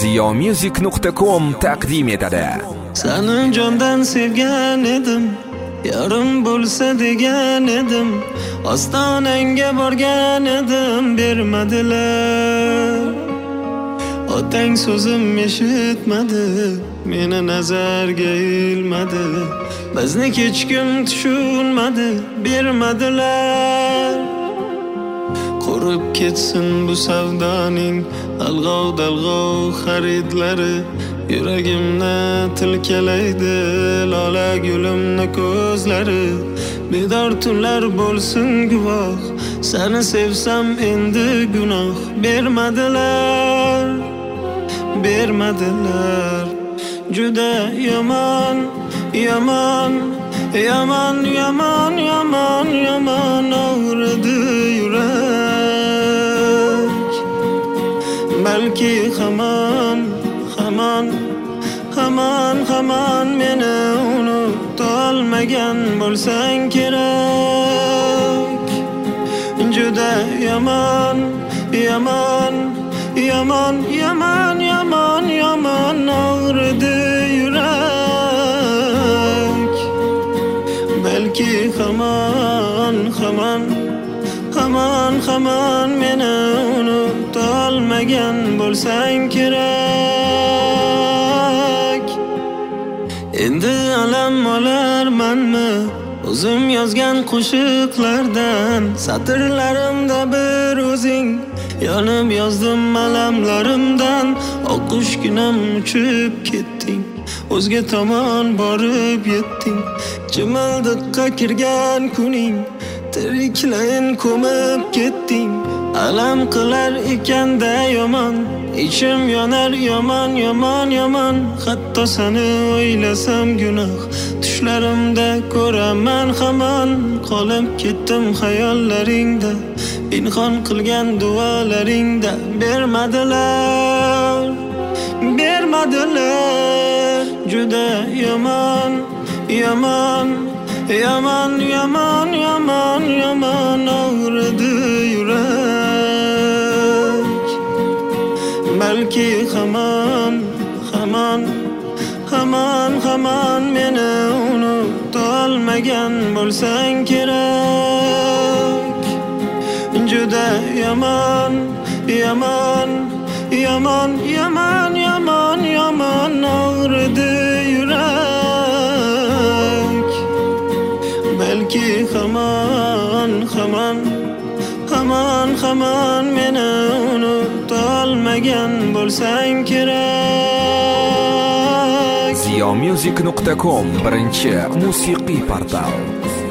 ziyomusic.com taqdim etadi. Seni jondan sevgan edim, yarim bo'lsa degan edim, ostonangga borgan edim, bermadilar. Otang so'zim eshitmadi, meni nazarga ilmadi, bizni hech kim tushunmadi, bermadilar. Qurib ketsin bu savdoning alg'ov-dalg'ov xaridlari, yuragimni tilkalaydi lola gulimni ko'zlari. Bedor tunlar bo'lsin guvoh, seni sevsam endi gunoh, bermadilar, bermadilar. Juda yomon, yomon, yomon, yomon, yomon, yomon og'ridi yurak. Balki hamon, hamon, hamon, hamon meni unutolmagan bo'lsang kerak. Juda yomon, yomon, yomon, yomon, yomon, yomon og'ridi yurak. Balki hamon, hamon, hamon, hamon meni unutolmagan bo'lsang kerak. Endi alam olarmanmi o'zim yozgan qo'shiqlardan, satrlarimda bir o'zing yonib yozdim alamlarimdan. Oqqushginam uchib ketding, o'zga tomon borib yetding. Chimildiqqa kirgan kuning, tiriklayin ko'mib ketding. Alam qilar ekanda yomon, ichim yonar yomon, yomon, yomon. Hatto seni o'ylasam gunoh, tushlarimda ko'raman hamon. Qolib ketdim xayollaringda, pinhon qilgan duolaringda, bermadilar, bermadilar. Juda yomon, yomon, yomon, yomon, yomon, yomon og'ridi yurak. Balki hamon, hamon, hamon, hamon meni unutolmagan bo'lsang kerak. Juda yomon, yomon, yomon, yomon, yomon, yomon og'ridi yurak. Balki hamon, hamon, hamon, hamon meni unutolmagan bo'lsang kerak. ziyomusic.com birinchi musiqiy portal.